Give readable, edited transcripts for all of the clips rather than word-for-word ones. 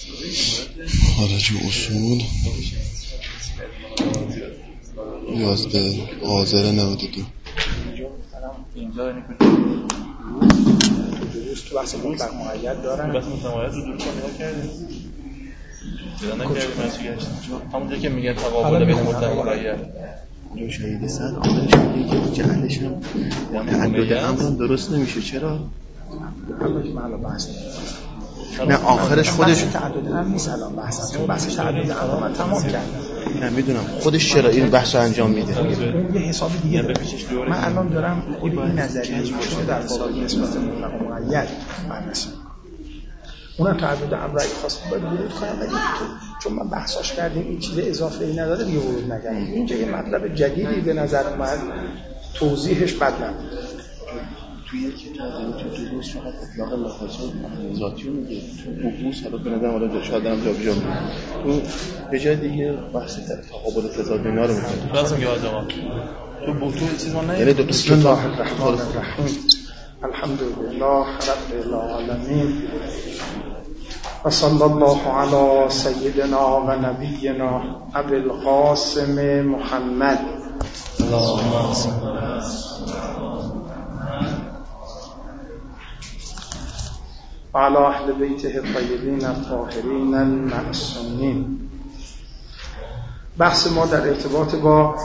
خارج اصول 11 آذر 92. اینجا تو بحث مطلق مقید دارن. بحث مطلق مقید رو دور کنه کردیم. دیدن نکردیم مسئولیتش. همونجا که میگن تقابل بین مطلق مقید. جو شهید صد آخرش میگه که جهلش هم تعدد امر درست نمیشه. چرا؟ همونش معلوم بحث نه آخرش خودش تعدد امر نیست. الان بحث تعدد امر من تمام کردم. نه میدونم خودش چرا این بحث رو انجام میده. اون یه حساب دیگه داره. من الان دارم خود این نظریه رو در باب نسبت مطلق و مقید بررسی می‌کنم. اونم تعدد امر اگه خواست باید ورود کنم، ولی چون من بحثاش کردیم این چیز اضافه ای نداره دیگه ورود نکردیم. اینجا یه مطلب جدیدی به نظر اومد، توضیحش بد نبود. توی کتاب تو درست فقط اطلاق لحاظ ذاتی رو میگه. تو بحوث حالا به نظر حالا شاید هم جابجا میشه. تو به جای دیگه بحث تقابل تضاد اینا رو میگه. لازم که آدم تو چیز ما نه. یعنی بسم الله الرحمن الرحیم الحمدلله رب العالمین و صلی الله علی سیدنا و نبینا ابی القاسم محمد اللهم صل و علی اهل بیته الطیبین الطاهرین المعصومین. بحث ما در ارتباط با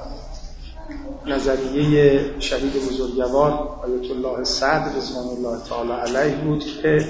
نظریه شهید بزرگوار آیت الله صدر رضوان الله تعالی علیه بود که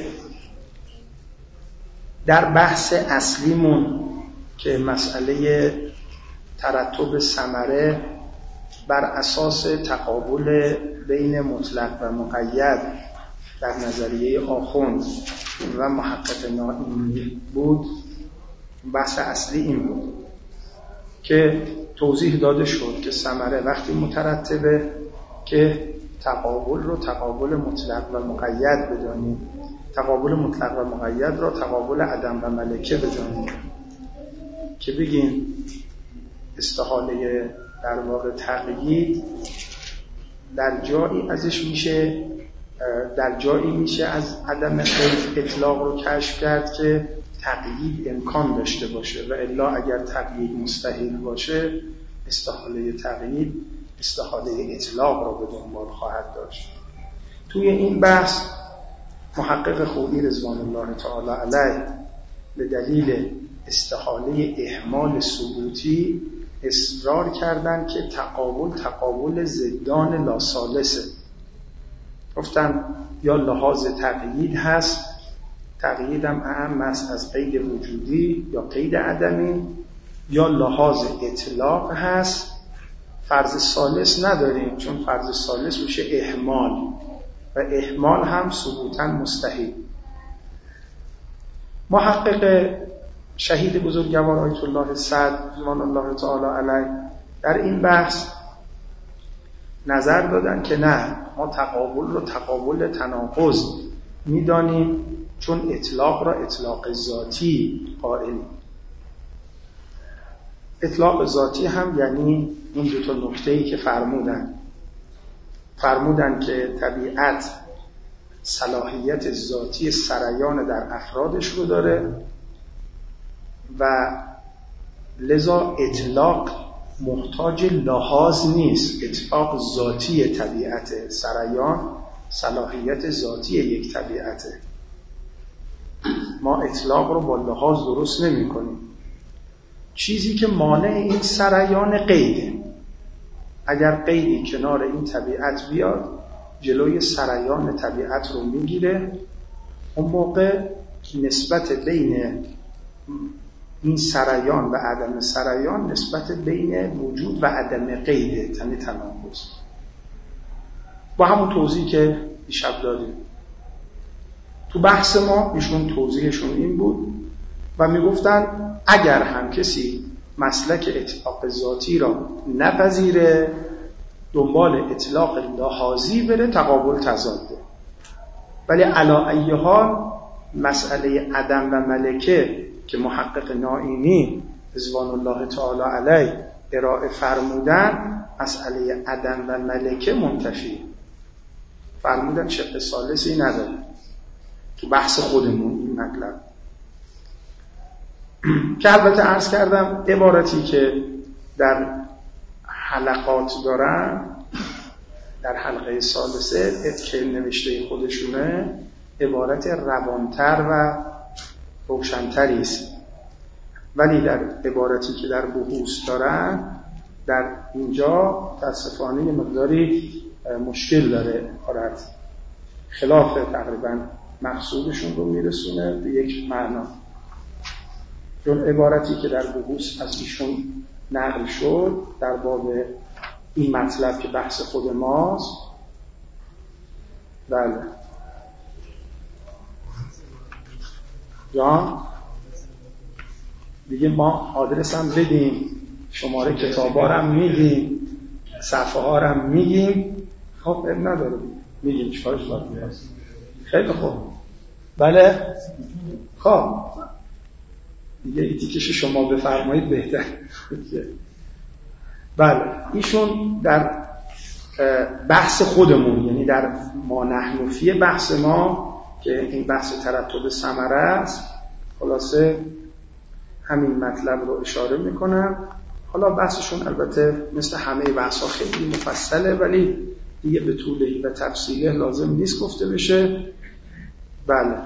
در بحث اصلیمون که مسئله ترتب ثمره بر اساس تقابل بین مطلق و مقید در نظریه آخوند و محقق نائینی بود، بحث اصلی این بود که توضیح داده شد که ثمره وقتی مترتبه که تقابل رو تقابل مطلق و مقید بدانیم، تقابل مطلق و مقید را تقابل عدم و ملکه بدانیم که بگیم استحاله در واقع تقیید در جایی ازش میشه، در جایی میشه از عدم اطلاق رو کشف کرد که تقیید امکان داشته باشه و الا اگر تقیید مستحیل باشه استحاله تقیید استحاله اطلاق را به دنبال خواهد داشت. توی این بحث محقق خویی رضوان الله تعالی علیه به دلیل استحاله اهمال ثبوتی اصرار کردن که تقابل ضدان لاثالثه. گفتن یا لحاظ تقیید هست، تقیید هم اهم است از قید وجودی یا قید عدمی، یا لحاظ اطلاق هست. فرض ثالث نداریم چون فرض ثالث میشه اهمال و اهمال هم ثبوتاً مستحیل. محقق شهید بزرگوار آیت الله صدر رضوان الله تعالی علیه در این بحث نظر دادن که نه، ما تقابل رو تقابل تناقض میدانیم چون اطلاق را اطلاق ذاتی قائل. اطلاق ذاتی هم یعنی این دو تا نکته‌ای که فرمودن که طبیعت صلاحیت ذاتی سریان در افرادش رو داره و لذا اطلاق محتاج لحاظ نیست. اطلاق ذاتی طبیعت سریان صلاحیت ذاتی یک طبیعته. ما اطلاق رو با لحاظ درست نمی کنیم. چیزی که مانع این سریان قیده. اگر قیدی کنار این طبیعت بیاد جلوی سریان طبیعت رو میگیره، اون موقع نسبت بین این سریان و عدم سریان نسبت بین وجود و عدم قیده، یعنی تناقض. با همون توضیحی که دیشب دادیم تو بحث ما، ایشون توضیحشون این بود و میگفتن اگر هم کسی مسلک اطلاق ذاتی را نپذیره دنبال اطلاق لحاظی بره تقابل تضاده، ولی علی ای حال مسئله عدم و ملکه که محقق نائینی رضوان الله تعالی علیه ارائه فرمودن، مسئله عدم و ملکه منتفی فرمودن، شق ثالثی نداره تو بحث خودمون این مطلب. که البته عرض کردم عبارتی که در حلقات دارن، در حلقه ثالثه که نوشته خودشونه، عبارت روانتر و روشنتری است، ولی در عبارتی که در بحوث دارن در اینجا متاسفانه یه مقداری مشکل داره عبارت، خلاف تقریبا مقصودشون رو میرسونه به یک معنا. چون عبارتی که در بحوث از ایشون نقل شد در باب این مطلب که بحث خود ماست، بله جان دیگه ما آدرس هم بدیم، شماره کتابا رو هم میگیم، صفحه ها رو هم میگیم، خب نداره میگیم چیکارش باید میاد. خیلی خوب، بله خب دیگه ایتیکش شما بفرمایید بهتر. بله ایشون در بحث خودمون، یعنی در ما نحن فی بحث ما که این بحث ترتب ثمره است، خلاصه همین مطلب رو اشاره میکنم. حالا بحثشون البته مثل همه بحث‌ها خیلی مفصله، ولی دیگه به طولهی و تفصیله لازم نیست گفته بشه. بله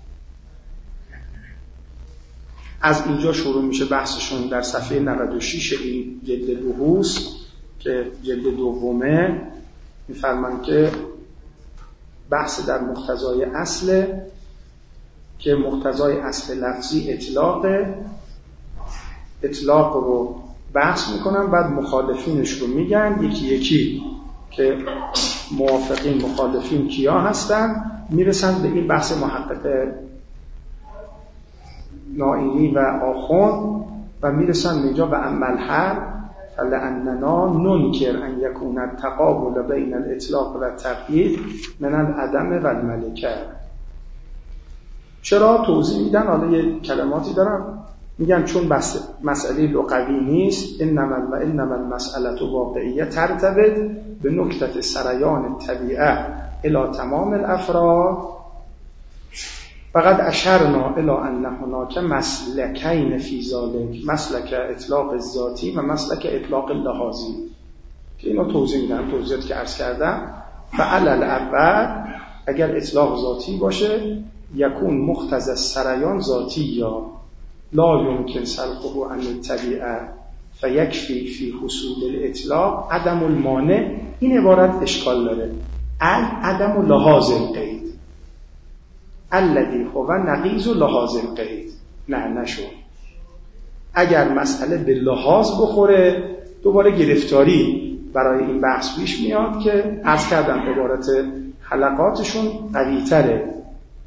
از اینجا شروع میشه بحثشون در صفحه 96 این جلد بحوث که جلد دومه. میفرمان که بحث در مقتضای اصل که مقتضای اصل لفظی اطلاق رو بحث میکنن، بعد مخالفینش رو میگن یکی یکی که موافقین مخالفین کیا هستن، میرسن به این بحث محقق نائینی و آخوند و میرسن اینجا و عمل حل فلأننا ننکر ان یکون التقابل بین الاطلاق و التقیید من العدم و الملکه. چرا توضیح میدن؟ حالا یه کلماتی دارم میگن چون بس مسئله لغوی نیست، انما المسئله واقعیه ترتبط به نکته سریان طبیعه الی تمام الافراد. فقط اشرنا الی ان هناک مسلکین فی ذلک، مسلک اطلاق ذاتی و مسلک اطلاق لحاظی که اینو توضیح میدم، توضیحاتی که عرض کردم. فعل الاول اگر اطلاق ذاتی باشه یکون مقتضی السریان ذاتی یا لا یمکن سلقه عن الطبیعه فیکفی فی حصول الاطلاق عدم المانع. این عبارت اشکال داره، عدم لحاظ القید الذی هو نقیض لحاظ القید. نه نشون، اگر مسئله به لحاظ بخوره دوباره گرفتاری برای این بحث پیش میاد که عرض کردم عبارت حلقاتشون قوی تره.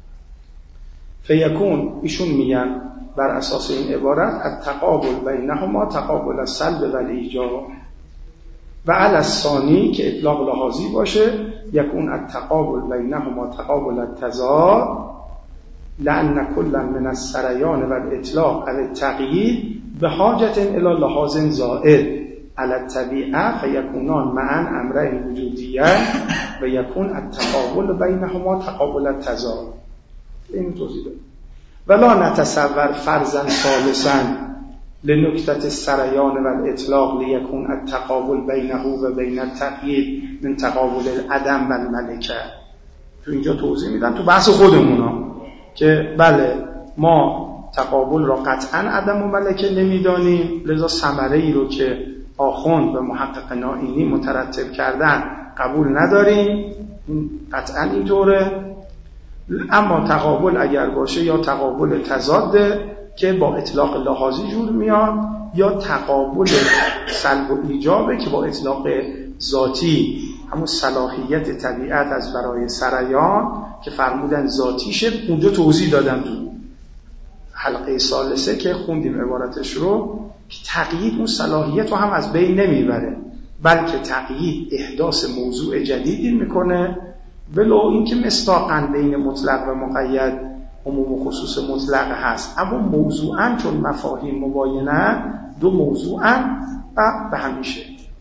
فیکون ایشون میگن بر اساس این عبارت التقابل بینهما تقابل السلب و الایجاب و علی الثانی که اطلاق لحاظی باشه یکون التقابل بینهما تقابل التضاد لأن كل من السریان و الاطلاق و التقیید به حاجت الی لحاظ زائد علی الطبیعه فیکونان معا امرین وجودیان و یکون التقابل بینهما تقابل التضاد. این توضیح داد. ولا نتصور فرضاً ثالثاً لنکته السریان و الاطلاق لیکون التقابل بینه و بین التقیید من تقابل العدم و الملکه. تو اینجا توضیح میدن تو بحث خودمونا که بله ما تقابل را قطعاً عدم و ملکه نمیدانیم، لذا ثمره ای رو که آخوند و محقق نائینی مترتب کردن قبول نداریم، قطعاً اینطوره. اما تقابل اگر باشه یا تقابل تضاده که با اطلاق لحاظی جور میاد، یا تقابل سلب و ایجابه که با اطلاق ذاتی همون صلاحیت طبیعت از برای سریان که فرمودن ذاتیشه. اونجا توضیح دادم تو حلقه ثالثه که خوندیم عبارتش رو که تقیید اون صلاحیت رو هم از بین نمیبره، بلکه تقیید احداث موضوع جدیدی میکنه، ولو اینکه مصداقاً بین مطلق و مقید عموم و خصوص مطلق هست، اما موضوعاً چون مفاهیم مباینه دو موضوعاً و به همیشه.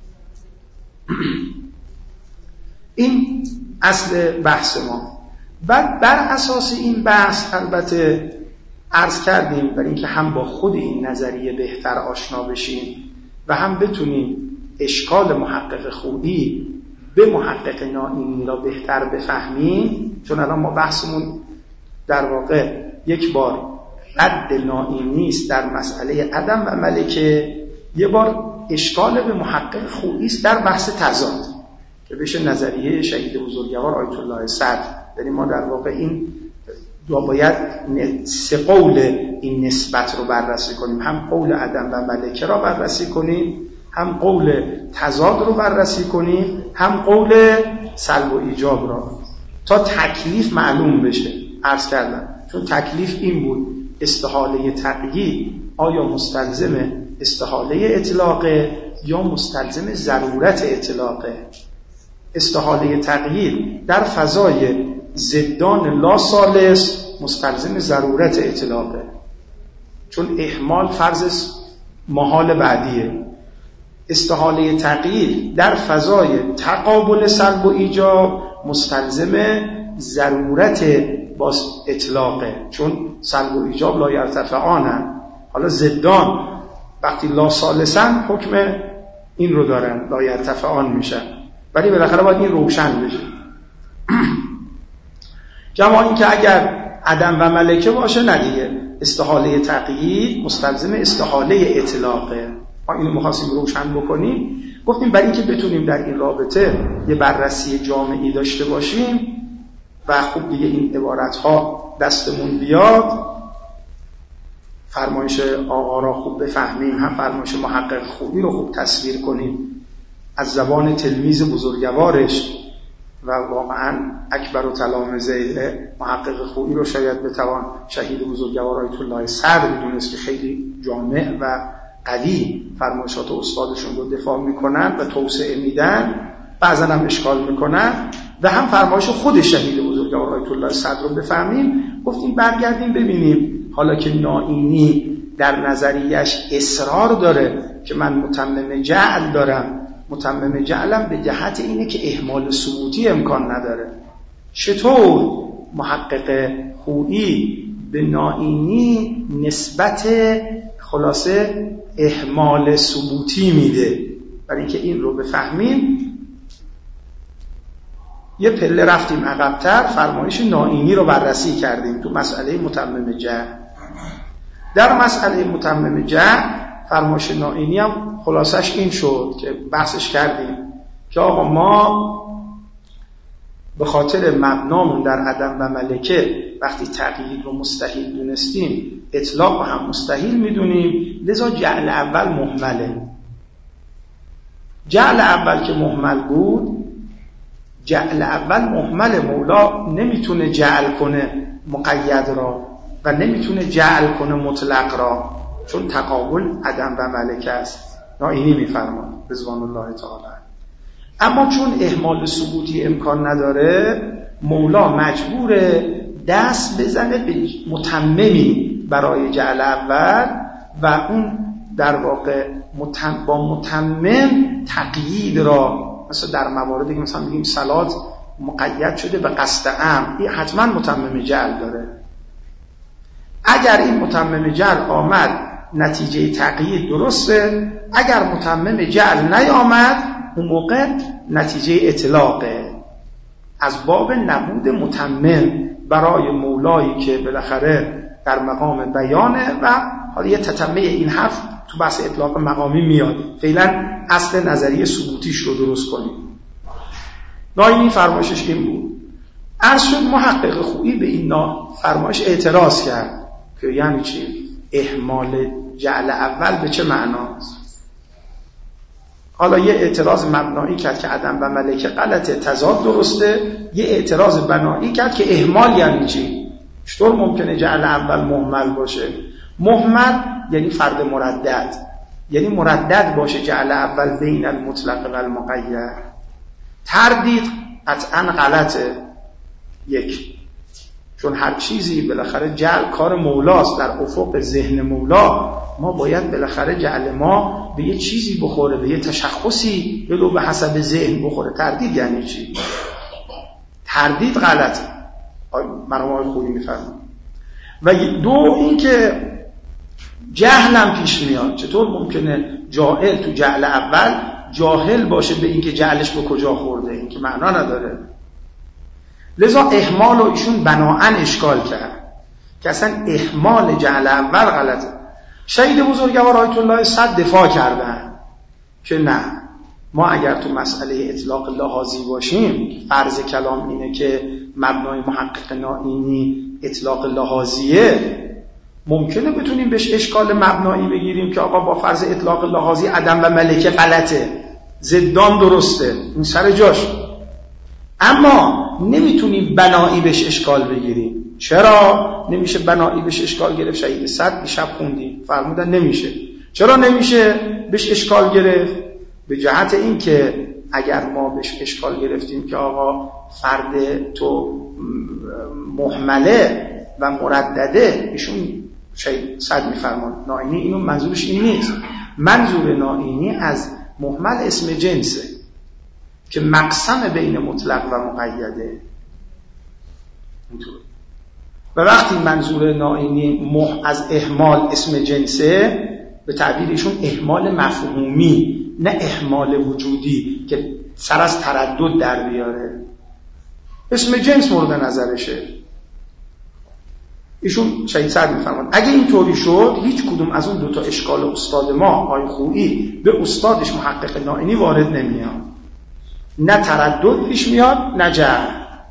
این اصل بحث ما. بعد بر اساس این بحث البته عرض کردیم برای اینکه هم با خود این نظریه بهتر آشنا بشیم و هم بتونیم اشکال محقق خویی به محقق نائینی را بهتر بفهمیم، چون الان ما بحثمون در واقع یک بار رد نائینی است در مسئله عدم و ملکه، یه بار اشکال به محقق خویی است در بحث تضاد که بشه نظریه شهید بزرگوار آیت الله صدر. یعنی ما در واقع این باید سه قول این نسبت رو بررسی کنیم، هم قول عدم و ملکه را بررسی کنیم، هم قول تضاد رو بررسی کنیم، هم قول سلب و ایجاب را، تا تکلیف معلوم بشه. عرض کردم چون تکلیف این بود استحاله تقیید آیا مستلزم استحاله اطلاقه یا مستلزم ضرورت اطلاقه. استحاله تقیید در فضای ضدان لا ثالث مستلزم ضرورت اطلاقه، چون اهمال فرض محال بعدیه. استحاله تقیید در فضای تقابل سلب و ایجاب مستلزم ضرورت با اطلاقه، چون سلب و ایجاب لا یرتفعانن. حالا ضدان وقتی لا ثالثن حکم این رو دارن، لا یرتفعان میشن، ولی بالاخره باید این روشن بشه. جمع این که اگر عدم و ملکه باشه ندیگه استحاله تقیید مستلزم استحاله اطلاقه. ما اینو می‌خواستیم روشن بکنیم. گفتیم برای اینکه بتونیم در این رابطه یه بررسی جامعی داشته باشیم و خوب دیگه این عبارت‌ها دستمون بیاد، فرمایش آقا را خوب بفهمیم، هم فرمایش محقق خوبی رو خوب تصویر کنیم از زبان تلمیذ بزرگوارش، و واقعا اکبر و تلامذه محقق خوبی رو شاید بتوان شهید بزرگوار آیت الله صدر بدونست که خیلی جامع و قوی فرمایشات استادشون رو دفاع میکنن و توسعه میدن، بعضا هم اشکال میکنن، و هم فرمایش خود شهید بزرگوار آیت الله صدر رو بفهمیم. گفتیم برگردیم ببینیم حالا که نائینی در نظریش اصرار داره که من متمم جعل دارم، متمم جعلم به جهت اینه که اهمال ثبوتی امکان نداره، چطور محقق خویی به نائینی نسبت خلاصه اهمال ثبوتی میده؟ برای اینکه این رو بفهمیم یه پله رفتیم عقب‌تر، فرمایش نائینی رو بررسی کردیم تو مسئله متمم جعل. در مسئله متمم جعل فرمایش نائینی هم خلاصش این شد که بحثش کردیم که آقا ما به خاطر مبنامون در عدم و ملکه وقتی تقیید رو مستحیل دونستیم اطلاق رو هم مستحیل میدونیم، لذا جعل اول مهمله. جعل اول که مهمل بود، جعل اول مهمل، مولا نمیتونه جعل کنه مقید را و نمیتونه جعل کنه مطلق را، چون تقابل عدم و ملکه است. نائینی میفرماد رضوان الله تعالی. اما چون اهمال ثبوتی امکان نداره، مولا مجبوره دست بزنه به متممی برای جعل اول و اون در واقع با متمم تقیید را، مثلا در مواردی که مثلا میگیم صلات مقید شده به قصد امر، این حتما متمم جعل داره. اگر این متمم جعل آمد نتیجه تقیید درسته، اگر متمم جعل نیامد اون موقع نتیجه اطلاقه. از باب نبود متمم برای مولایی که بالاخره در مقام بیانه، و حالا یه تتمه این حرف تو بحث اطلاق مقامی میاد، فعلا اصل نظریه ثبوتیش رو درست کنیم. نائینی فرمایشش این بود. عرض شد محقق خویی به این فرمایش اعتراض کرد که یعنی چی؟ اهمال جعل اول به چه معناست؟ حالا یه اعتراض مبنایی کرد که عدم و ملکه غلطه، تضاد درسته. یه اعتراض بنایی کرد که اهمال یعنی چی؟ چطور ممکنه جعل اول مهمل باشه؟ مهمل یعنی فرد مردد، یعنی مردد باشه جعل اول بین المطلق و المقید. تردید قطعا غلطه، یک، چون هر چیزی بالاخره جعل کار مولاست، در افق ذهن مولا ما باید بالاخره جعل ما به یه چیزی بخوره، به یه تشخصی، ولو به حسب ذهن بخوره. تردید یعنی چی؟ تردید غلطه. مرحوم آقای خویی میفرمایند و دو این که جهلم پیش میاد. چطور ممکنه جاهل تو جهل اول جاهل باشه به این که جهلش به کجا خورده؟ این که معنا نداره. لذا اهمال رو ایشون بناءً اشکال کرد که اصلا اهمال جهل اول غلطه. شهید بزرگوار آیت الله صد دفاع کردن که نه، ما اگر تو مسئله اطلاق لحاظی باشیم، فرض کلام اینه که مبنای محقق نائینی اطلاق لحاظیه، ممکنه بتونیم بهش اشکال مبنایی بگیریم که آقا با فرض اطلاق لحاظی عدم و ملکه غلطه، ضدام درسته، این سر جاش. اما نمیتونیم بنایی بهش اشکال بگیریم. چرا نمیشه بنایی بهش اشکال گرفت؟ شهید صد دیشب خوندیم فرمودن نمیشه. چرا نمیشه بهش اشکال گرفت؟ به جهت این که اگر ما بهش اشکال گرفتیم که آقا فرد تو محمله و مردده، ایشون شهید صد میفرمان نائینی اینو منظورش این نیست. منظور نائینی از محمل اسم جنسه که مقسم بین مطلق و مقیده. و وقتی منظور نائینی از اهمال اسم جنسه، به تعبیرشون اهمال مفهومی نه اهمال وجودی که سر از تردد در بیاره، اسم جنس مورد نظرشه. ایشون شهید صد میفرمان اگه اینطوری شد هیچ کدوم از اون دوتا اشکال استاد ما آقای خویی به استادش محقق نائینی وارد نمیاد، نه تردد پیش میاد نه جهل.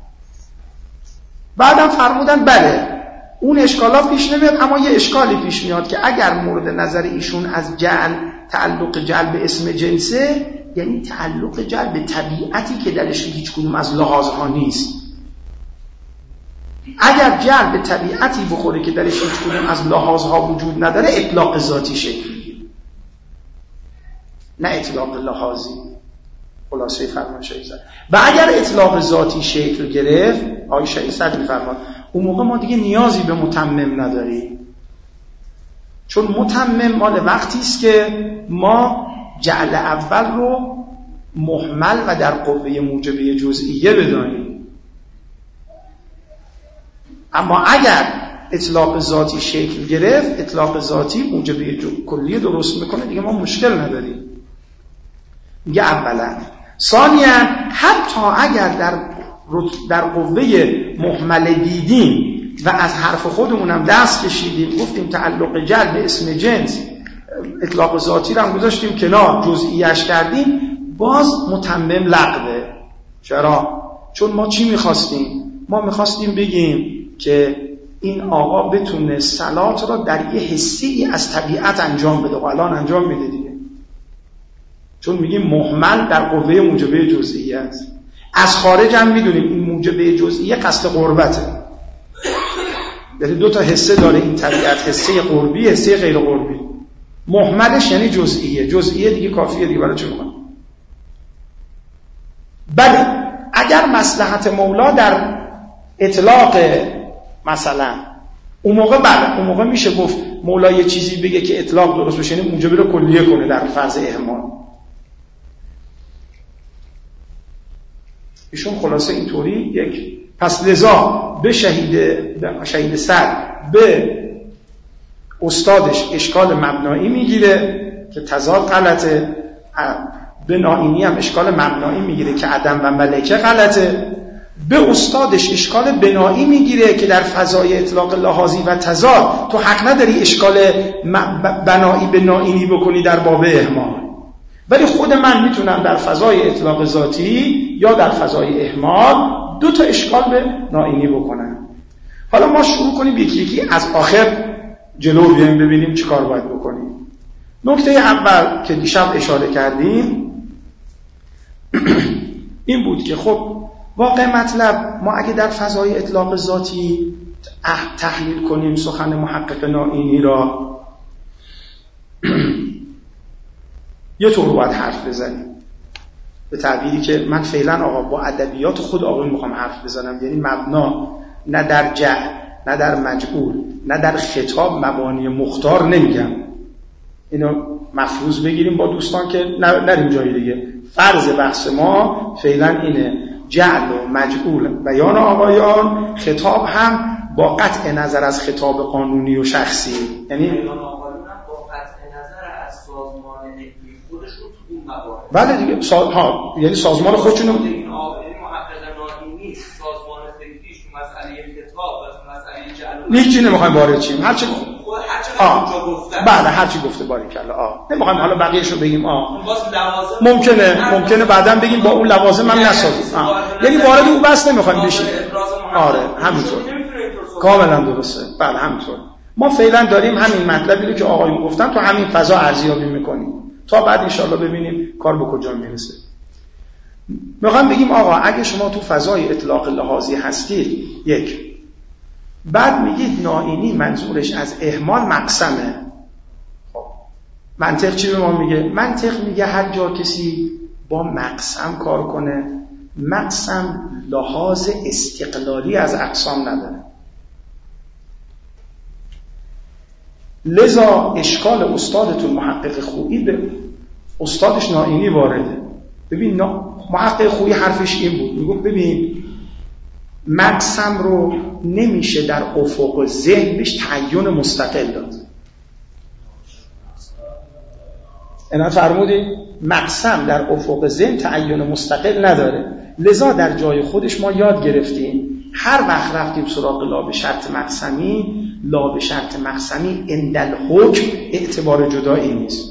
بعدم فرمودن بله اون اشکالا پیش نمیاد، اما یه اشکالی پیش میاد که اگر مورد نظر ایشون از جعل تعلق جعل به اسم جنسه، یعنی تعلق جعل به طبیعتی که درش هیچ کدوم از لحاظها نیست. اگر جعل به طبیعتی بخوره که درش هیچ کدوم از لحاظها وجود نداره، اطلاق ذاتی شکل میگیره نه اطلاق لحاظی. خلاصه فرمان شهید صد. و اگر اطلاق ذاتی شکل گرفت، آقای شهید صد میفرمان اون موقع ما دیگه نیازی به متمم نداریم، چون متمم مال وقتی است که ما جعل اول رو محمل و در قوه موجبه جزئیه بدانیم. اما اگر اطلاق ذاتی شکل گرفت، اطلاق ذاتی موجبه کلیه درست میکنه، دیگه ما مشکل نداریم. میگه اولا. ثانیا حتی اگر در قوه محمل دیدیم و از حرف خودمونم دست کشیدیم، گفتیم تعلق جعل به اسم جنس، اطلاق ذاتی رو هم گذاشتیم کنار، جزئیش کردیم، باز متمم لغوه. چرا؟ چون ما چی میخواستیم؟ ما میخواستیم بگیم که این آقا بتونه صلات را در یه حسی از طبیعت انجام بده و الان انجام میده دیگه، چون میگیم محمل در قوه موجبه جزئیه است. از خارج هم میدونیم این موجبه جزئیه قصد قربته، یعنی دو تا حسه داره این طبیعت، حسه قربی، حسه غیر قربی. محملش یعنی جزئیه، جزئیه دیگه کافیه دیگه، برای چه میخوام؟ بله اگر مصلحت مولا در اطلاق مثلا اون موقع، بله اون موقع میشه گفت مولا یه چیزی بگه که اطلاق درست بشه، یعنی موجبه رو کلیه کنه در فرض اهمال. ایشون خلاصه اینطوری یک پس لذا به شهید صد به استادش اشکال مبنایی میگیره که تضاد غلطه، به نائینی هم اشکال مبنایی میگیره که عدم و ملکه غلطه، به استادش اشکال بنایی میگیره که در فضای اطلاق لحاظی و تضاد تو حق نداری اشکال بنایی به نائینی بکنی در باب اهمال، ولی خود من میتونم در فضای اطلاق ذاتی یا در فضای اهمال دو تا اشکال به نائینی بکنم. حالا ما شروع کنیم یکی یکی از آخر جلو بیایم ببینیم چی کار باید بکنیم. نکته اول که دیشب اشاره کردیم این بود که خب واقع مطلب ما اگه در فضای اطلاق ذاتی تحلیل کنیم سخن محقق نائینی را یه طور باید حرف بزنیم، به تعبیری که من فعلا آقا با ادبیات خود آقای میخوام حرف بزنم، یعنی مبنا نه در جهل نه در مجعول نه در خطاب مبانی مختار نمیگم، اینو مفروض بگیریم با دوستان که نریم جایی دیگه. فرض بحث ما فعلا اینه، جعل و مجعول بیان آقایان، خطاب هم با قطع نظر از خطاب قانونی و شخصی، یعنی با قطع نظر از سازمان علمی خودشون تو اون موارد. بله دیگه یعنی سازمان خودشون محقق نادینی سازمان فکریش تو مسئله کتاب و تو مسئله جعل هیچی نمیخوایم وارد چیم، هرچی اونجا گفتن. بله هرچی گفته باریکلا. نمیخوایم حالا بقیه‌شو بگیم. ممکنه بعداً بگیم با اون لوازم هم نسازیم. یعنی وارد اون بحث نمیخوایم بشیم. آره همینطور. کاملا درسته. بله همینطور. ما فعلا داریم همین مطلبی رو که آقایون گفتن تو همین فضا ارزیابی میکنیم تا بعد انشالله ببینیم کار به کجا میرسه. میخوام بگیم آقا اگه شما تو فضای اطلاق لحاظی هستید، یک، بعد میگید نائینی منظورش از اهمال مقسمه. خب منطق چی به ما میگه؟ منطق میگه هر جا کسی با مقسم کار کنه، مقسم لحاظ استقلالی از اقسام نداره. لذا اشکال استادتون محقق خویی به استادش نائینی وارده. ببین محقق خویی حرفش این بود، میگفت ببین مقسم رو نمیشه در افق ذهن بهش تعین مستقل داد. اینا فرمودی مقسم در افق ذهن تعین مستقل نداره. لذا در جای خودش ما یاد گرفتیم هر وقت رفتیم سراغ لا به شرط مقسمی، لا به شرط مقسمی عند الحکم اعتبار جدایی نیست.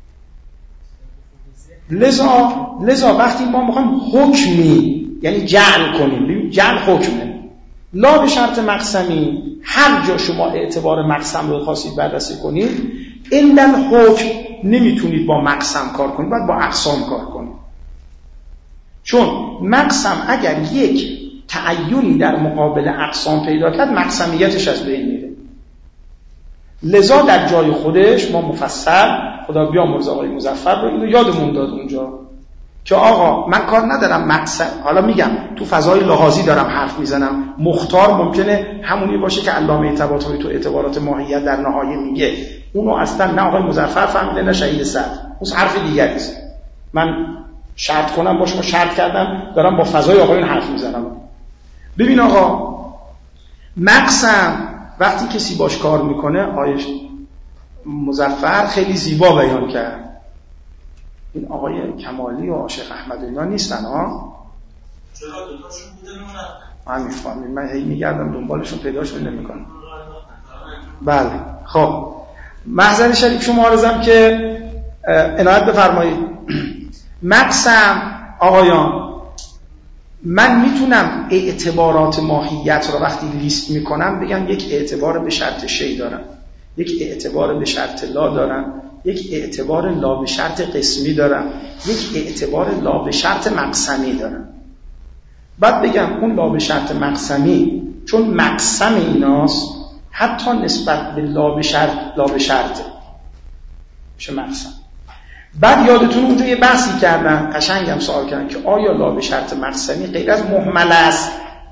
لذا وقتی ما میخوایم حکمی یعنی جعل کنیم، جعل حکمه. لا به شرط مقسمی هر جا شما اعتبار مقسم رو خواستید بررسی کنید، عند الحکم نمیتونید با مقسم کار کنید، باید با اقسام کار کنید. چون مقسم اگر یک تعیینی در مقابل اقسام پیدا کرد مقسمیتش از بین میره. لذا در جای خودش ما مفصل خدا بیامرز آقای مظفر رو اینو یادمون داد اونجا که آقا من کار ندارم مقسم، حالا میگم تو فضای لحاظی دارم حرف میزنم، مختار ممکنه همونی باشه که علامه طباطبایی تو اعتبارات ماهیت در نهایه میگه، اونو اصلا نه آقای مظفر فهمیده نه شهید صدر، اون حرف دیگری است. من شرط کنم با شما شرط کردم دارم با فضای آقایون حرف میزنم. ببین آقا مقسم وقتی کسی باش کار میکنه، آقای مظفر خیلی زیبا بیان کرد. این آقای کمالی و شیخ احمد اینا نیستن ها؟ چرا دوتاشون بودن؟ من میفهمم، من هی میگردم دنبالشون پیداشون نمیکنم. بله خب محضر شریف شما عرضم که عنایت بفرمایید. مقسم آقایان من میتونم اعتبارات ماهیت رو وقتی لیست میکنم بگم یک اعتبار به شرط شی دارم، یک اعتبار به شرط لا دارم، یک اعتبار لا به شرط قسمی دارم، یک اعتبار لا به شرط مقسمی دارم. بعد بگم اون لا به شرط مقسمی چون مقسم ایناست حتی نسبت به لا به شرط میشه مقسم. بعد یادتون اونجا یه بحثی کردن قشنگم سوال کردن که آیا لا به شرط مقسمی غیر از مهمل است؟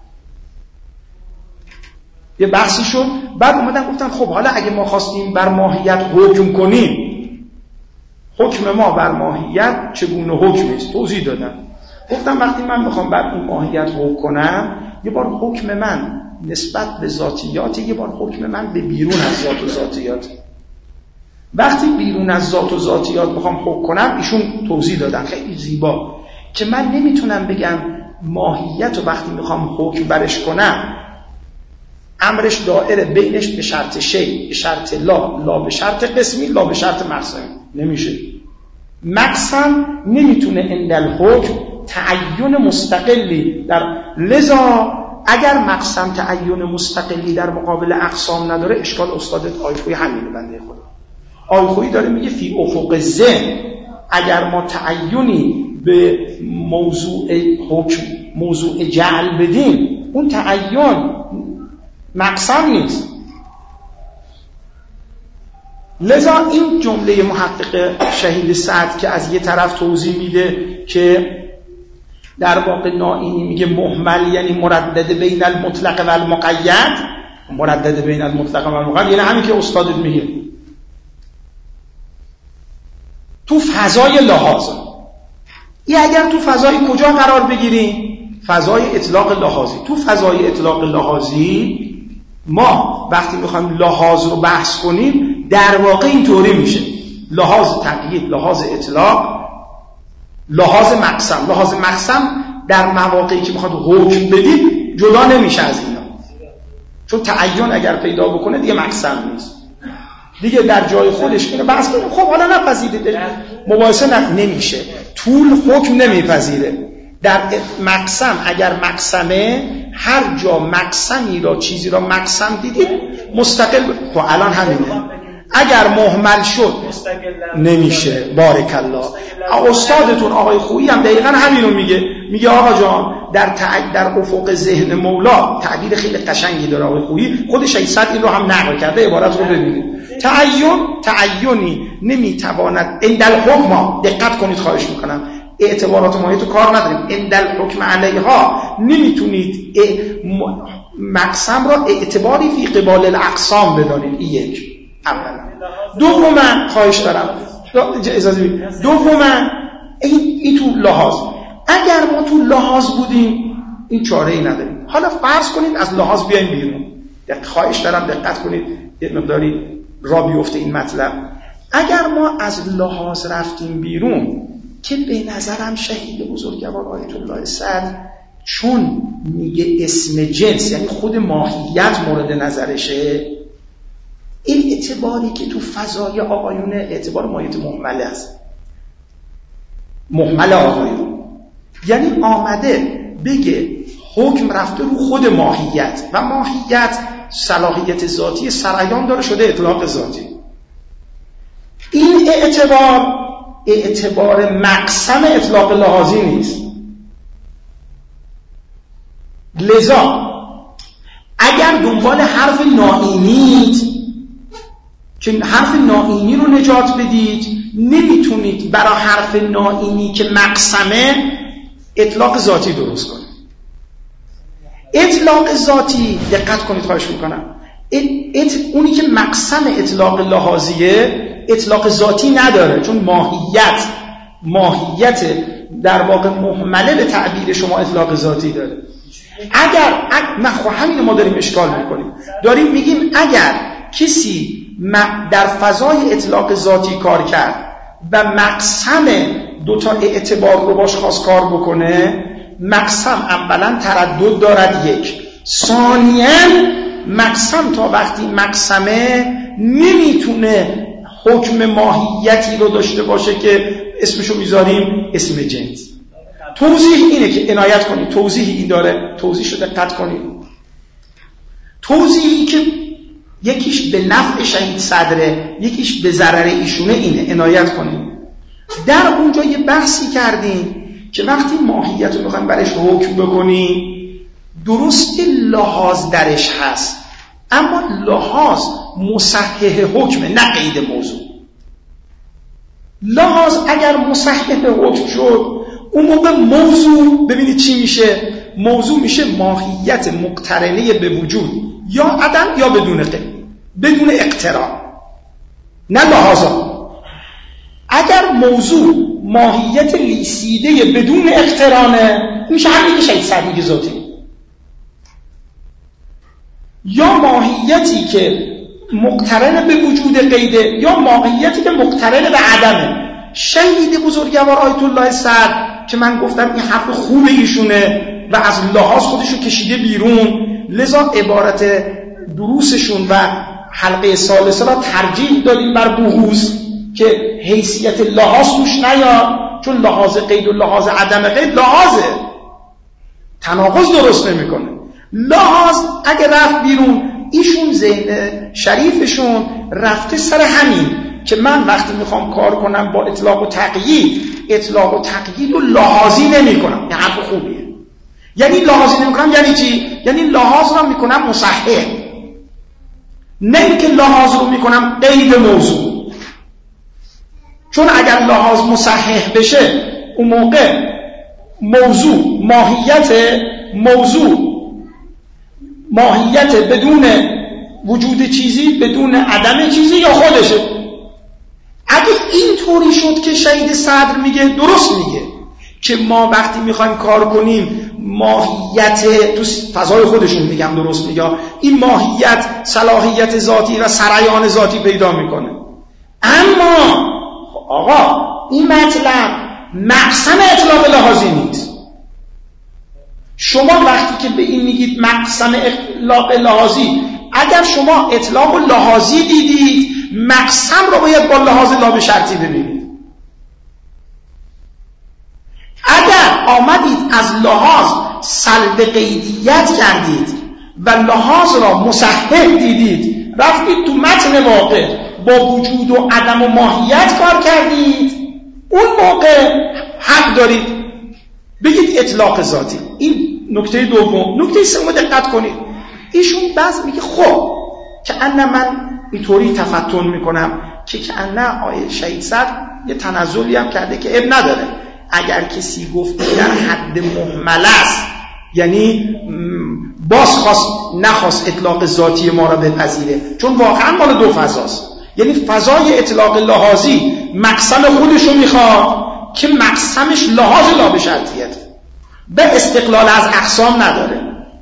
یه بحثی شد. بعد اومدن گفتن خب حالا اگه ما خواستیم بر ماهیت حکم کنیم، حکم ما بر ماهیت چگونه حکمی است؟ توضیح دادن. گفتم وقتی من میخوام بر اون ماهیت حکم کنم، یه بار حکم من نسبت به ذاتیات، یه بار حکم من به بیرون از ذات و ذاتیات. وقتی بیرون از ذات و ذاتیات میخوام حکم کنم، ایشون توضیح دادن خیلی زیبا که من نمیتونم بگم ماهیت رو وقتی میخوام حکم برش کنم امرش دائره بینش به شرط شی، به شرط لا به شرط قسمی، لا به شرط مقسمی. نمیشه. مقسم نمیتونه عند الحکم تعین مستقلی در، لذا اگر مقسم تعین مستقلی در مقابل اقسام نداره، اشکال استادت آقای خویی همینه. بنده خدا آقای خویی داره میگه فی افق ذهن اگر ما تعینی به موضوع حکم، موضوع جعل بدیم، اون تعین مقسم نیست. لذا این جمله محقق شهید سعد که از یه طرف توضیح میده که در واقع نائینی میگه مهمل یعنی مردد بین المطلق و المقید، مردد بین المطلق و المقید یعنی همین که استادت میگه تو فضای لحاظ. این اگر تو فضای کجا قرار بگیریم؟ فضای اطلاق لحاظی. تو فضای اطلاق لحاظی ما وقتی میخوایم لحاظ رو بحث کنیم در واقع اینطوری میشه: لحاظ تقیید، لحاظ اطلاق، لحاظ مقسم. لحاظ مقسم در مواقعی که میخواد حکم بدید جدا نمیشه از اینا، چون تعین اگر پیدا بکنه دیگه مقسم نیست، دیگه در جای خودش اینو بحث کنیم. خب حالا نپذیرید، مباحثه نمیشه، طول حکم نمیپذیره. در مقسم اگر مقسمه، هر جا مقسمی را، چیزی را مقسم دیدید مستقل خب الان همینه. اگر مهمل شد نمیشه. بارک الله. استادتون آقای خویی هم دقیقا همینو میگه آقا جان در افق ذهن مولا تعبیر خیلی قشنگی داره آقای خویی، خود شیخ صدر این رو هم نقل کرده، عبارت رو ببینید: تعینی نمیتواند عند الحکم، دقت کنید خواهش میکنم، اعتبارات ماهی تو کار نداریم، عند الحکم علیها نمیتونید مقسم را اعتباری فی قبال الاقسام بدانید. این یک. اولا. دوما خواهش دارم اجازه بدید، دوما این تو لحاظ، اگر ما تو لحاظ بودیم این چاره ای نداریم. حالا فرض کنید از لحاظ بیایم بیرون، خواهش دارم دقت کنید یه مقداری را بیفته این مطلب. اگر ما از لحاظ رفتیم بیرون، که به نظرم شهید بزرگوار آیت الله صدر چون میگه اسم جنس یعنی خود ماهیت مورد نظرشه، این اعتباری که تو فضای آقایون اعتبار ماهیت محمله است، محمل آقایون، یعنی آمده بگه حکم رفته رو خود ماهیت و ماهیت صلاحیت ذاتی سرایان داره، شده اطلاق ذاتی. این اعتبار مقسم اطلاق لحاظی نیست. لذا اگر دنبال حرف نائینید که حرف نائینی رو نجات بدید، نمیتونید برای حرف نائینی که مقسمه اطلاق ذاتی درست کنید. اطلاق ذاتی، دقت کنید خواهش میکنم، اونی که مقسم اطلاق لحاظیه اطلاق ذاتی نداره، چون ماهیت در واقع محمله به تعبیر شما اطلاق ذاتی داره. اگر همین ما داریم اشکال میکنیم، داریم میگیم اگر کسی در فضای اطلاق ذاتی کار کرد و مقسم دوتا اعتبار رو باش خواست کار بکنه، مقسم اولا تردد دارد، یک، ثانیاً مقسم تا وقتی مقسمه نمیتونه حکم ماهیتی رو داشته باشه که اسمشو میذاریم اسم جنس. توضیح اینه که عنایت کنید، توضیح این داره، توضیحشو دقت کنید. توضیحی که یکیش به نفع شهید صدره، یکیش به ضرر ایشونه، اینه، عنایت کنید. در اونجا یه بحثی کردیم که وقتی ماهیت رو میخوایم برش حکم بکنیم، درست لحاظ درش هست، اما لحاظ مصحح حکمه نه قید موضوع. لحاظ اگر مصحح حکم شد، اون موقع موضوع ببینید چی میشه؟ موضوع میشه ماهیت مقترنه به وجود، یا عدم یا بدون اقتران، نه لحاظا. اگر موضوع ماهیت لیسیده بدون اقترانه، میشه همین که شهید صدر میگه ذاتی، یا ماهیتی که مقترن به وجود قیده، یا ماهیتی که مقترن به عدمه. شهید بزرگوار آیت الله صدر که من گفتم این حرف خوب ایشونه و از لحاظ خودشو کشیده بیرون، لذا عبارت دروسشون و حلقه ثالثه را ترجیح دادیم بر بحوث که حیثیت لحاظ توش نیاد، چون لحاظ قید و لحاظ عدم قید لحاظه، تناقض درست نمیکنه. لحاظ اگه رفت بیرون، ایشون ذهن شریفشون رفته سر همین که من وقتی میخوام کار کنم با اطلاق و تقیید و لحاظی نمی کنم. این حرف خوبیه. یعنی لحاظی نمی کنم یعنی چی؟ یعنی لحاظ رو میکنم مصحح، نه اینکه لحاظ رو میکنم قید موضوع. چون اگر لحاظ مصحح بشه، اون موقع ماهیت بدون وجود چیزی، بدون عدم چیزی، یا خودشه. اگه این طوری شد که شهید صدر میگه، درست میگه که ما وقتی میخوایم کار کنیم ماهیت تو فضای خودشون میگم درست میگم، این ماهیت صلاحیت ذاتی و سریان ذاتی پیدا میکنه. اما آقا این مطلب مقسم اطلاق لحاظی نیست. شما وقتی که به این میگید مقسم اطلاق لحاظی، اگر شما اطلاق لحاظی دیدید مقسم رو باید با لحاظ لابه شرطی ببینید. اگر آمدید از لحاظ سلب قیدیت کردید و لحاظ را مصحح دیدید، رفتید تو متن واقع با وجود و عدم و ماهیت کار کردید، اون موقع حق دارید بگید اطلاق ذاتی. این نکته دوم. نکته سوم دقت کنید، ایشون بعض میگه خب که انا من اینطوری تفتن میکنم که انا آیه شهید صدر یه تنزلی هم کرده که اب نداره اگر کسی گفت در حد محمل است، یعنی باز نخواست اطلاق ذاتی ما را بپذیره، چون واقعا مال دو فضاست. یعنی فضای اطلاق لحاظی مقسم خودشو میخواد که مقسمش لحاظ لابه شرطیت به استقلال از اقسام نداره.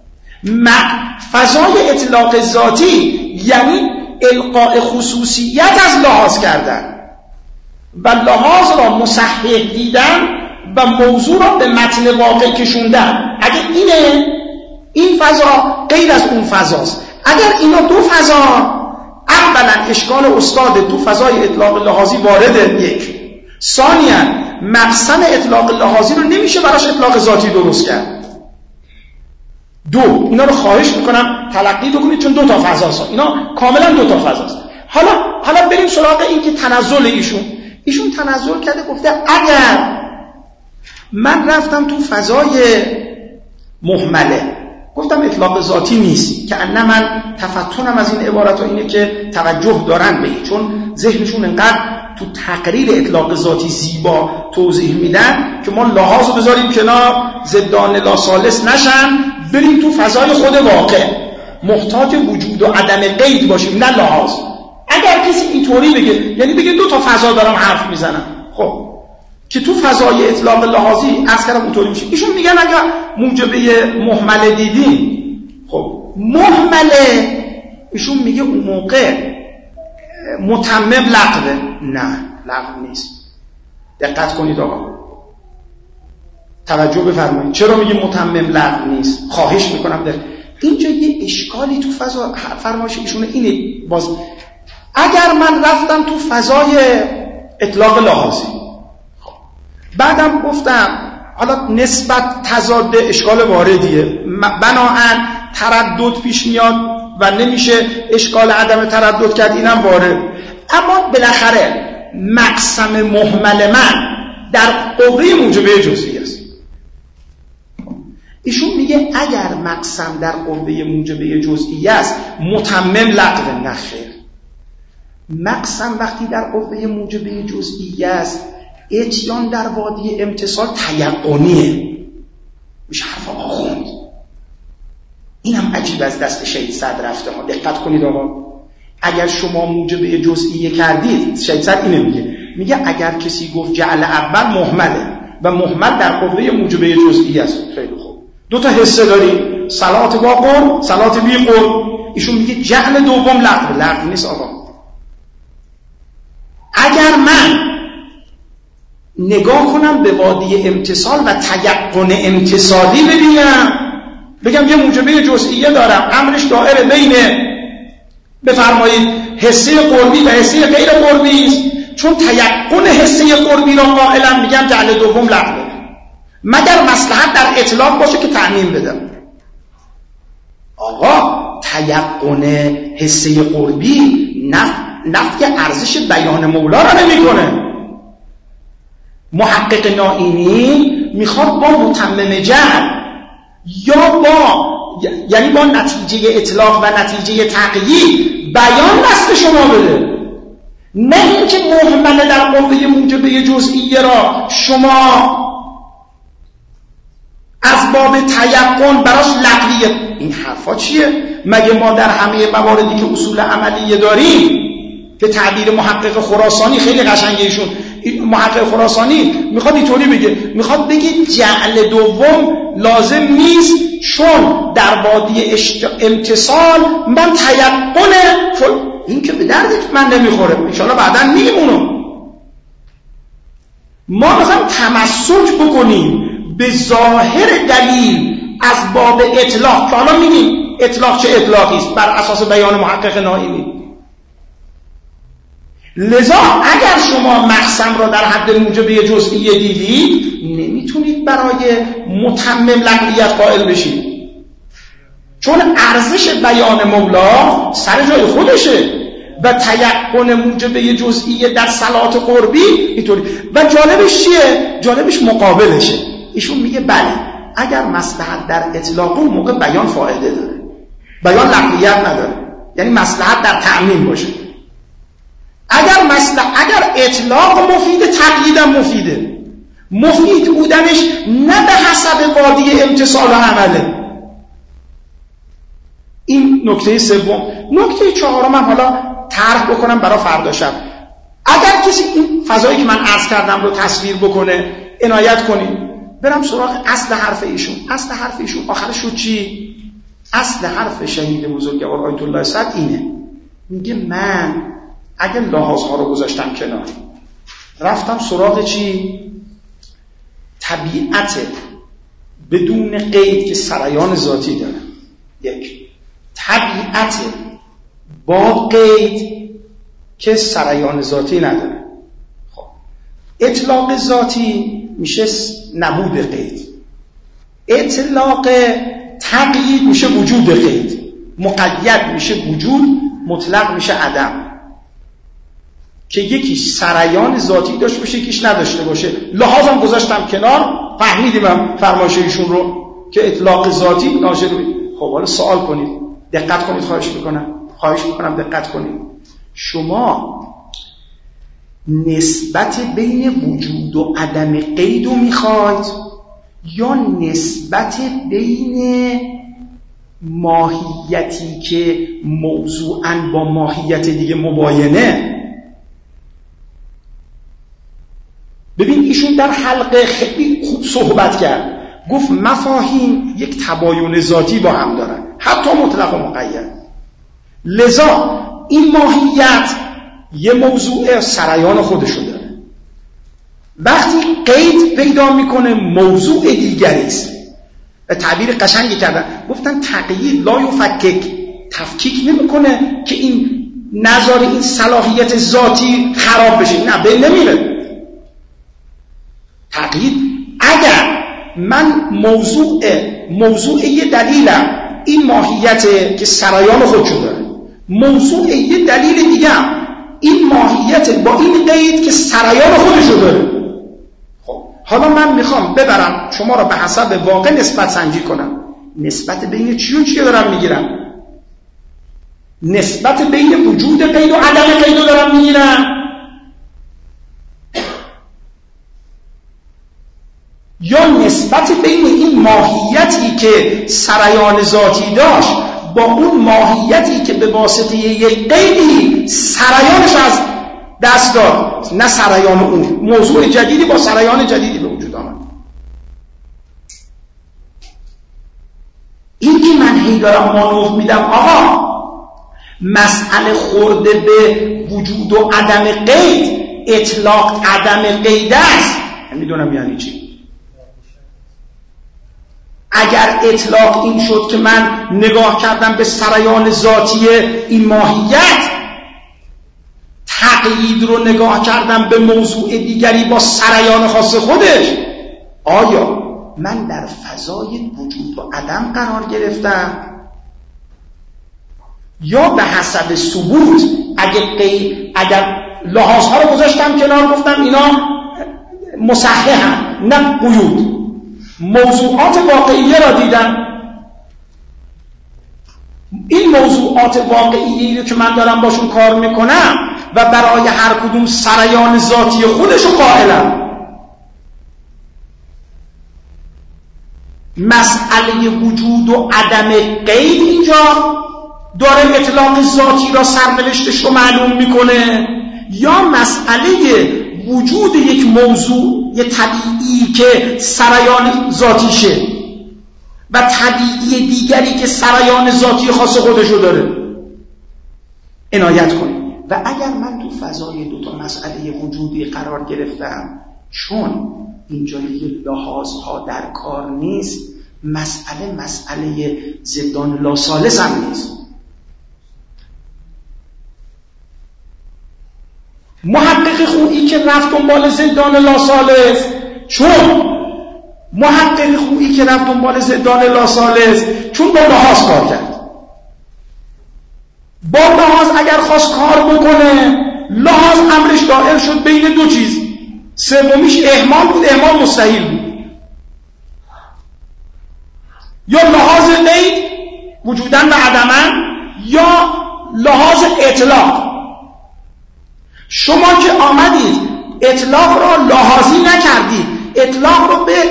فضای اطلاق ذاتی یعنی القاء خصوصیت از لحاظ کردن و لحاظ را مصحح دیدن و موضوع را به متن واقع کشوندن. اگر اینه، این فضا غیر از اون فضاست. اگر اینا دو فضا، اولا اشکال استاد تو فضای اطلاق لحاظی وارده، یک. ثانیا مقسم اطلاق لحاظی رو نمیشه براش اطلاق ذاتی درست کرد. دو، اینا رو خواهش میکنم تلقی بکنید چون دو تا فضاست. اینا کاملا دو تا فضاست. حالا بریم سراغ این که تنزل ایشون تنزل کرده، گفته اگر من رفتم تو فضای محمله، گفتم اطلاق ذاتی نیست، که انا من تفتنم از این عبارت ها اینه که توجه دارن به این، چون ذهنشون انقدر تو تقریر اطلاق ذاتی زیبا توضیح میدن که ما لحاظ رو بذاریم کنار، ضدان لا ثالث نشن، بریم تو فضای خود واقع، محتاج وجود و عدم قید باشیم نه لحاظ. اگر کسی اینطوری بگه، یعنی بگه دو تا فضا دارم حرف میزنم، خب که تو فضای اطلاق لحاظی از کردم اونطوری میشه. ایشون میگن اگر موجبه محمله دیدیم، خب محمله ایشون میگه اون موقع متمم لغوه. نه لغو نیست. دقت کنید آقا، توجه بفرمایید. چرا میگه متمم لغو نیست؟ خواهش میکنم در اینجا یه اشکالی تو فضا فرمایش ایشونه اینه. باز اگر من رفتم تو فضای اطلاق لحاظی، بعدم گفتم حالا نسبت تضاد اشکال واردیه، بناهن تردد پیش میاد و نمیشه اشکال عدم تردد کرد، اینم وارد. اما بالاخره مقسم محمل من در قوه موجبه جزئی است. ایشون میگه اگر مقسم در قوه موجبه جزئی است متمم لغو. نخیر، مقسم وقتی در قوه موجبه جزئی است اتیان در وادی امتصال تیقنیه، میشه حرف آقا خوند. اینم عجیب از دست شهید صدر رفته ها. دقت کنید آقا، اگر شما موجبه جزئیه کردید، شهید صدر اینه میگه اگر کسی گفت جعل اول محمله و محمل در قوه موجبه جزئی است، خیلی خوب، دو تا حصه داریم، صلات با قرب، صلات بی قرب. ایشون میگه جعل دوم لغو نیست آقا. اگر من نگاه کنم به وادی امتصال و تیقن امتصالی ببینم، بگم یه موجبه جزئیه دارم، امرش دائره بین بفرمایید حسه قربی و حسه غیر قربی است، چون تیقن حسه قربی را قائلم، میگم جعل دوم لغوه، مگر مصلحت در اطلاق باشه که تعمیم بدم. آقا تیقن حسه قربی نفی ارزش بیان مولا را نمیکنه. محقق نائینی میخواد با متمم جعل یا یعنی با نتیجه اطلاق و نتیجه تقیید بیان دست شما بده، نه اینکه محمل در قوه موجبه جزئیه را شما از باب تیقن براش لغویه. این حرفا چیه؟ مگه ما در همه مواردی که اصول عملیه داریم، که تعبیر محقق خراسانی خیلی قشنگه ایشون، محقق خراسانی میخواد اینطوری بگه، میخواد بگه جعل دوم لازم نیست، چون در وادی امتصال من تیقن این که به دردت من نمیخوره، انشاءالله بعداً میگیم اونو. ما میخوایم تمسک بکنیم به ظاهر دلیل از باب اطلاق، که حالا میگیم اطلاق چه اطلاقی است بر اساس بیان محقق نائینی. لذا اگر شما مقسم را در حد موجبه جزئیه دیدید، نمیتونید برای متمم لغویت قائل بشید، چون ارزش بیان مولا سر جای خودشه و تیقن موجبه جزئیه در صلات قربی اینطوری. و جالبش چیه؟ جالبش مقابلشه. ایشون میگه بله اگر مصلحت در اطلاق اون موقع بیان فایده داره، بیان لغویت نداره، یعنی مصلحت در تأمین باشه. اگر اطلاق مفیده، تقییدم مفیده. مفید بودنش نه به حسب وادی امتصال و عمله. این نکته سوم. نکته چهارم هم حالا طرح بکنم برای فردا شب. اگر کسی این فضایی که من عرض کردم رو تصویر بکنه، عنایت کنید. برم سراغ اصل حرف ایشون. اصل حرف ایشون آخرش شد چی؟ اصل حرف شهید بزرگوار آیت الله صد اینه. میگه من اگه لحاظها رو گذاشتم کنار، رفتم سراغ چی؟ طبیعت بدون قید که سریان ذاتی داره. یک، طبیعت با قید که سریان ذاتی نداره. خب اطلاق ذاتی میشه نبود قید، اطلاق تقیید میشه وجود قید، مقید میشه وجود، مطلق میشه عدم. که یکیش سریان ذاتی داشته باشه، یکیش نداشته باشه. لحاظم گذاشتم کنار، فهمیدیم هم فرمایش ایشون رو که اطلاق ذاتی ناشر. خب حالا سوال کنید، دقت کنید، خواهش میکنم دقت کنید. شما نسبت بین وجود و عدم قید رو میخواید یا نسبت بین ماهیتی که موضوعاً با ماهیت دیگه مباینه؟ ببین ایشون در حلقه خیلی خوب صحبت کرد، گفت مفاهیم یک تباین ذاتی با هم دارن، حتی مطلق و مقید. لذا این ماهیت یه موضوع سریان خودشو داره. وقتی قید پیدا میکنه موضوع دیگری است. تعبیر قشنگی کردن، گفتن تقیید لا یفکک، تفکیک نمیکنه که این نظر این صلاحیت ذاتی خراب بشه، نه به نمیره. تقیید اگر من موضوع یه دلیلم این ماهیت که سرایان خودشو داره، موضوع یه دلیل دیگه این ماهیت با این قید که سرایان خودشو داره. خب حالا من میخوام ببرم شما را به حسب واقع نسبت سنجی کنم. نسبت بین چی و چی دارم میگیرم؟ نسبت بین وجود قید و عدم قید دارم میگیرم، یا نسبت بین این ماهیتی که سریان ذاتی داشت با اون ماهیتی که به واسطه یک قیدی سریانش از دست داد، نه سریان اون، موضوع جدیدی با سریان جدیدی به وجود آمد. این که من هی دارم مانور میدم آقا مسئله خورده به وجود و عدم قید، اطلاق عدم قید است. میدونم یعنی چی. اگر اطلاق این شد که من نگاه کردم به سریان ذاتی این ماهیت، تقیید رو نگاه کردم به موضوع دیگری با سریان خاص خودش، آیا من در فضای وجود و عدم قرار گرفتم یا به حسب ثبوت اگر لحاظها رو گذاشتم کنار، گفتم اینا مصححن نه قیود، موضوعات واقعیه را دیدم، این موضوعات واقعیه رو که من دارم باشون کار میکنم و برای هر کدوم سریان ذاتی خودشو قائلم. مسئله وجود و عدم قید اینجا داره اطلاق ذاتی را سرنوشتش رو معلوم میکنه، یا مسئله وجود یک موضوع، یک طبیعی که سرایان ذاتیشه و طبیعی دیگری که سرایان ذاتی خاص خودشو داره عنایت کنید. و اگر من تو فضای دوتا مسئله وجودی قرار گرفتم، چون اینجا دیگه لحاظها در کار نیست، مسئله ضدان لاسالس هم نیست. محقق خویی که رفت دنبال ضدان لاسالس، چون محقق خویی که رفت دنبال ضدان لاسالس چون با لحاظ کار کرد. با لحاظ اگر خواست کار بکنه، لحاظ امرش دائر شد بین دو چیز، سومیش اهمال بود، اهمال مستحیل بود. یا لحاظ قید وجوداً و عدماً، یا لحاظ اطلاق. شما که آمدید اطلاق را لحاظی نکردید، اطلاق را به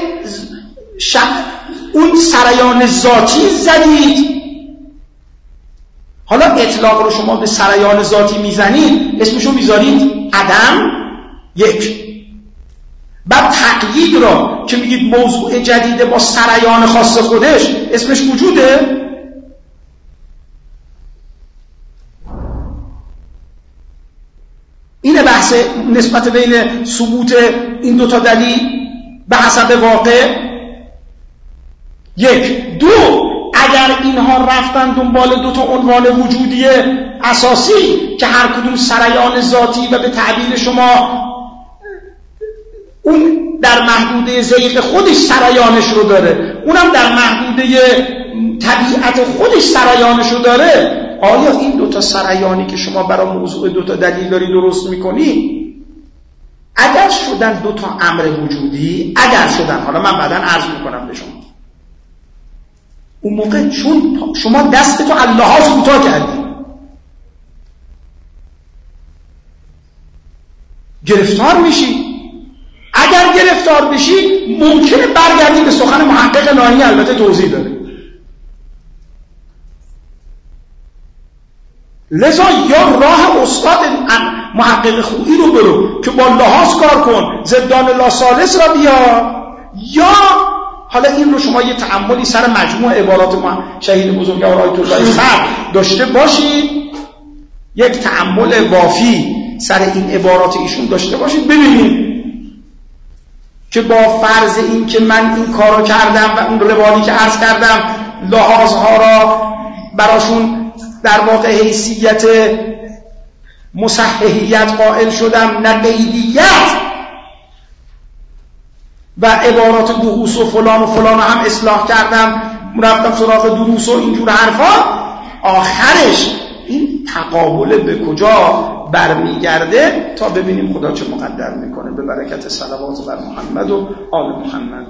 اون سرایان ذاتی زدید. حالا اطلاق رو شما به سرایان ذاتی میزنید، اسمشو میذارید عدم یک. بعد تقیید را که میگید موضوع جدیده با سرایان خاص خودش، اسمش وجوده. اینه بحث نسبت بین ثبوت این دوتا دلیل به حسب واقع. یک. دو، اگر اینها رفتن دنبال دوتا عنوان وجودی اساسی که هر کدوم سرایان ذاتی و به تعبیر شما اون در محدوده ذیق خودش سرایانش رو داره، اونم در محدوده طبیعت خودش سرایانش رو داره، آیا این دوتا سرایانی که شما برای موضوع دوتا دلیل داری درست میکنی، اگر شدن دوتا امر وجودی، اگر شدن، حالا من بعداً عرض میکنم به شما، اون موقع چون شما دستتو اللحاظ کوتاه کردی، گرفتار میشی. اگر گرفتار بشی ممکنه برگردی به سخن محقق ناینی، البته توضیح داره. لذا یا راه استاد محقق خویی رو برو که با لحاظ کار کن، ضدان لاسالس را بیا، یا حالا این رو شما یه تأملی سر مجموع عبارات شهید بزرگوار آیت الله صدر داشته باشید، یک تأمل وافی سر این عبارات ایشون داشته باشید، ببینید که با فرض این که من این کارو کردم و اون روانی که عرض کردم لحاظها را براشون در واقع حیثیت مصححیت قائل شدم، نه قیدیت، و عبارات بحوث و فلان هم اصلاح کردم، رفتم سراغ دروس و اینجور حرفا، آخرش این تقابل به کجا برمیگرده تا ببینیم خدا چه مقدر میکنه. به برکت صلوات بر محمد و آل محمد.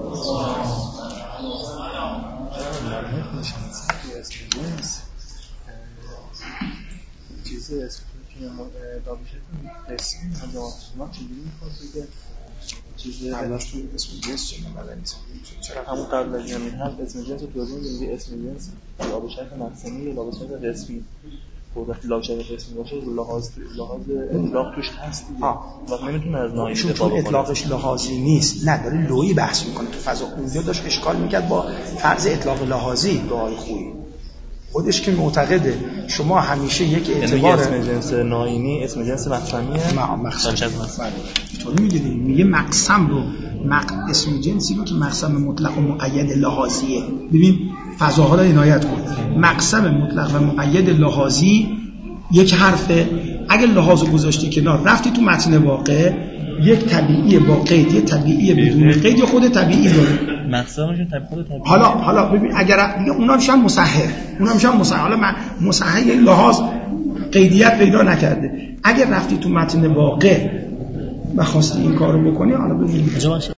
چیزی اسم که داویشتون قسمی هم چجوری میخواد بگه چیزی علاشتون اسم جنس چه نمده نیست، چرا همون قبل از همین هم اسم جنس رو توضیح میدیم. اسم جنس لابشت مقسمی یا لابشت قسمی، وقتی لابشت قسمی باشه لحاظ اطلاق توش هست دیگه، وقت نمیتونه از ناینی دفاع چون اطلاقش لحاظی نیست، نه داره لویی بحث میکنه تو فضا. اونجا داشت اشکال میکرد با فرض اطلاق لحاظی دعای خویی خودش که معتقده شما همیشه یک اعتبار اسم جنس ناینی اسم جنس مقسمیه، مقسم تو میدونی میگه مقسم رو اسم جنسی رو که مقسم مطلق و مقید لحاظیه. ببین فضاها رو عنایت کن، مقسم مطلق و مقید لحاظی یک حرفه، اگه لحاظ رو گذاشتی کنار رفتی تو متن واقع، یک طبیعی با قید، یک طبیعی بدون قید، یا خود طبیعی داره. مقصدشون طبیعی. حالا ببین اگر دیگه اونا میشن مصحح، حالا مصحح یعنی لحاظ قیدیت پیدا نکرده. اگر رفتی تو متن واقع و خواستی این کارو بکنی، حالا ببین